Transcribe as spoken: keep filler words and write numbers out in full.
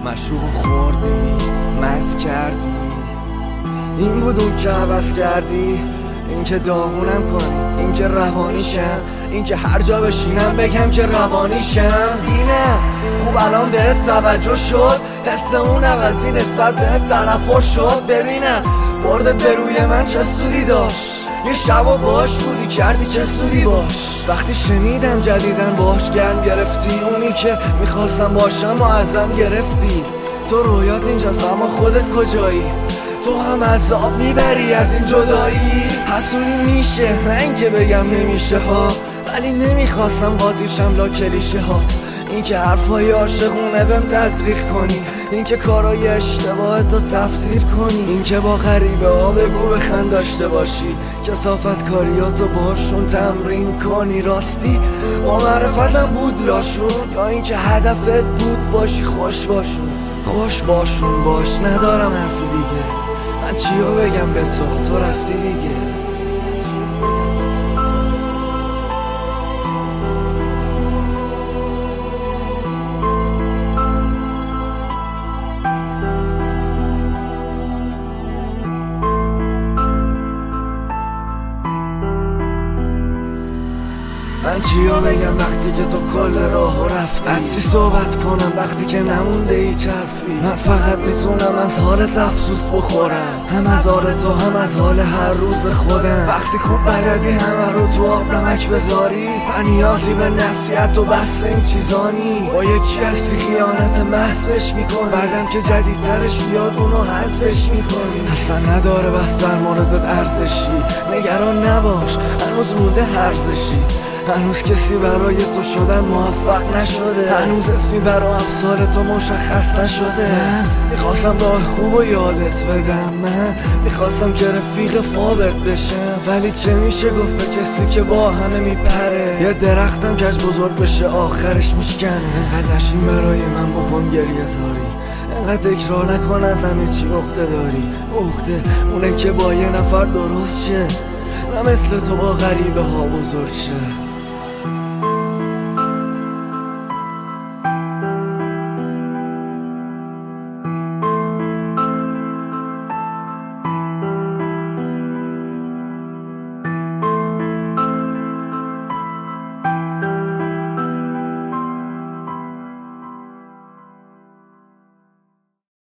مشروب خوردی، مست کردی، این بود اون که عوض کردی. این که داغونم کنی، این که روانیشم، این که هر جا بشینم بگم که روانیشم. اینه خوب الان بهت توجه شد، حس اون عوضی نسبت بهت تنفر شد. ببینم بردت به روی من چه سودی داشت، یه شبا باش بودی کردی چه سودی باش. وقتی شنیدم جدیدن باش گرم گرفتی، اونی که میخواستم باشم و ازم گرفتی. تو رویات اینجاست اما خودت کجایی؟ تو هم عذاب میبری از این جدایی. حسودی میشه نه اینکه بگم نمیشه ها، ولی نمیخواستم قاطیشم لا کلیشه هات. این که حرفای عاشقونه بهم تزریق کنی، این که کارای اشتباه تو تفسیر کنی، این که با غریبه ها بگو بخند داشته باشی، کثافت کاریاتو باشون تمرین کنی. راستی با معرفتم بود لاشون، یا این که هدفت بود باشی خوش باشون. خوش باشون باش، ندارم حرفی دیگه، من چیو بگم به تو، تو رفتی دیگه. من چیا بگم وقتی که تو کل راهو رفتی؟ از چی صحبت کنم وقتی که نمونده هیچ حرفی؟ من فقط میتونم از حالت افسوس بخورم، هم از حال تو هم از حال هر روز خودم. وقتی خوب بلدی همه رو تو آب نمک بذاری، من نیازی به نصیحت و بحث این چیزانی. با یکی هستی خیانت محض بهش میکنی، بعدم که جدیدترش بیاد اونو حذفش میکنی. اصلا نداره بس در موردت ارزشی، نگران نباش هنوز مونده هرزشی. هنوز کسی برای تو شدن موفق نشده، هنوز اسمی برای امثال تو مشخص نشده. من میخواستم راه خوب و یادت بدم، من میخواستم که رفیق فابت بشم، ولی چه میشه گفت به کسی که با همه میپره؟ یه درختم کج بزرگ بشه آخرش میشکنه. انقدر نشین برای من بکن گریه زاری، انقدر تکرار نکن از همه چی عقده داری. عقده اونه که با یه نفر درست شه، نه مثل تو با غریبه ها بزرگ شه.